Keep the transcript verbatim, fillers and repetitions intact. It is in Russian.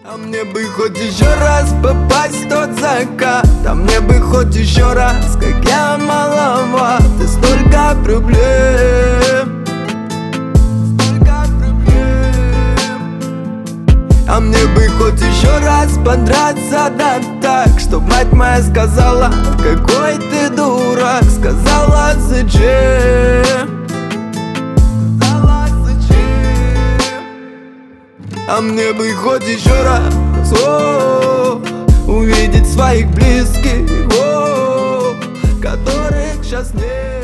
А мне бы хоть еще раз попасть в тот закат, а мне бы хоть еще раз, как я маловат, и столько проблем, столько проблем. А мне бы хоть еще раз подраться, да так, чтоб мать моя сказала: какой ты дурак. Сказала: зачем? А мне бы хоть еще раз о, увидеть своих близких, о, которых сейчас нет.